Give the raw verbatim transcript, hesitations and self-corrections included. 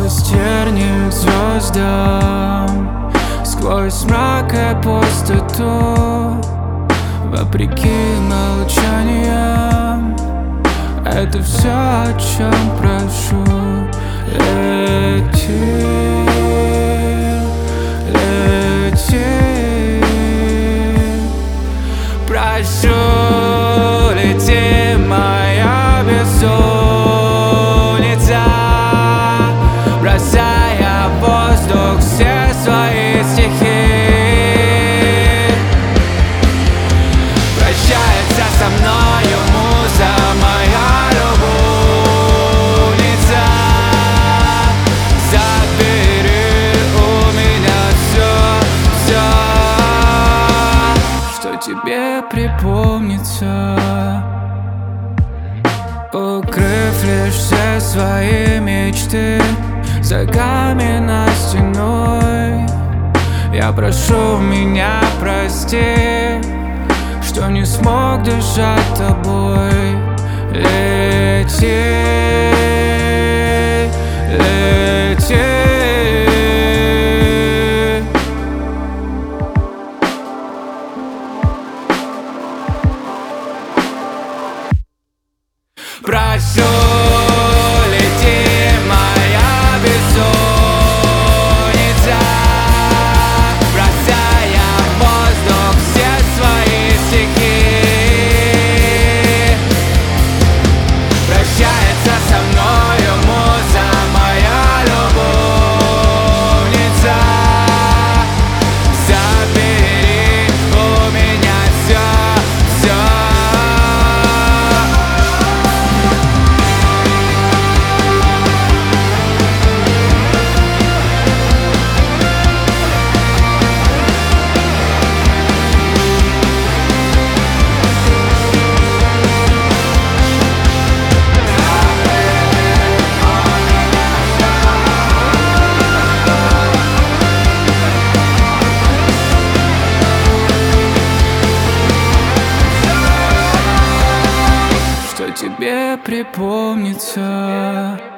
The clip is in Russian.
Сквозь тернии к звездам, сквозь мрак и пустоту, вопреки молчаниям, это все, о чем прошу. Лети, лети, прошу, лети, моя безумница, бросая в воздух все свои стихи. Прощается со мною муза, моя любовница. Забери у меня все, все, что тебе припомнится, укрыв лишь все свои мечты за каменной стеной. Я прошу, меня прости, что не смог дышать тобой. Лети, лети, прошу, лети, моя безумница, бросая в воздух все свои стихи. Прощается со мною муза, моя любовница. Забери у меня все, все. Что тебе припомнится.